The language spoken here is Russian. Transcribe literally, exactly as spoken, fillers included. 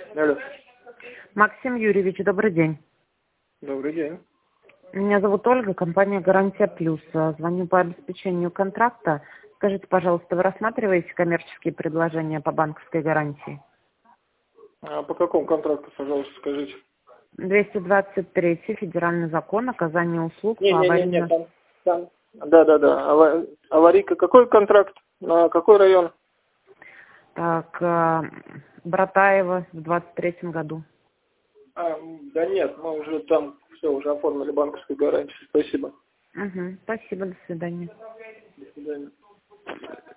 Алло. Максим Юрьевич, добрый день. Добрый день. Меня зовут Ольга, компания «Гарантия Плюс». Звоню по обеспечению контракта. Скажите, пожалуйста, вы рассматриваете коммерческие предложения по банковской гарантии? А по какому контракту, пожалуйста, скажите? двести двадцать три федеральный закон оказания услуг по Не-не-не, аварийным... там, там. Да-да-да. Ава- Аварийка. Какой контракт? На какой район? Так, э, Братаева в двадцать третьем году. А, да нет, мы уже там все, уже оформили банковскую гарантию. Спасибо. Угу, спасибо, до свидания. До свидания.